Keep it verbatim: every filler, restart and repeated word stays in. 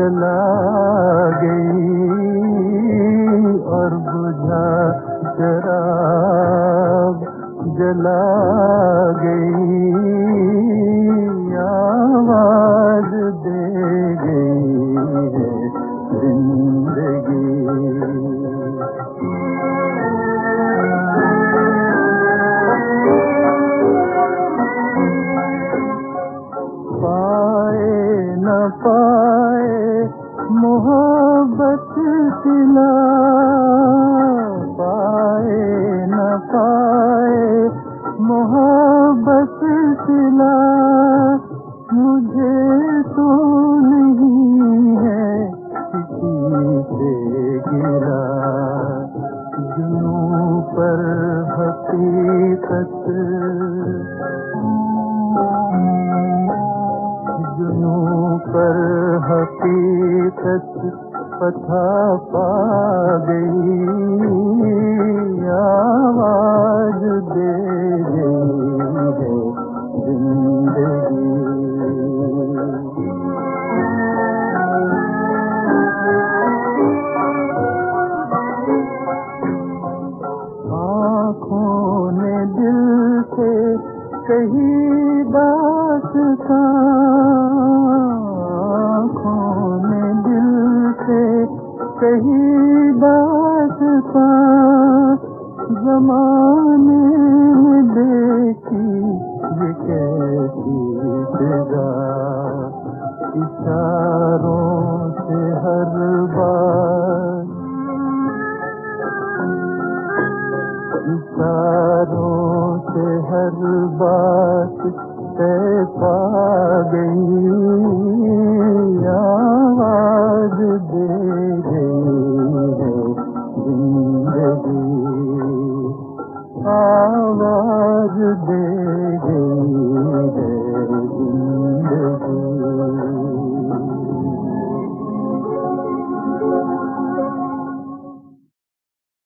जला गई और बुझा शराब जला गई, आवाज दे गई है जिंदगी। न पाए मोहब्बत सिला, पाए न पाए मोहब्बत सिला, मुझे तो नहीं है किसी से गिरा, जुनूं पर हकीकत, जुनूं पर हकीकत पथा पा गई, आवाज दे गई है जिंदगी। आँखों ने दिल से कही दास्तां, कही दास्तां, ज़माने में देखी ये कैसी सजा, इशारों से हर बार, इशारों से हर बात तय पा गई, आवाज दे गई है जिंदगी, आवाज दे